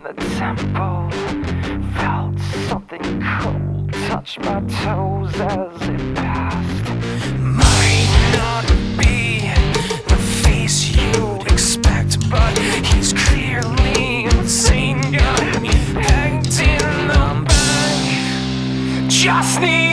the temple. Felt something cold touch my toes as it passed. Might not be the face you expect, but he's clearly insane. Got me pegged in the back. Just need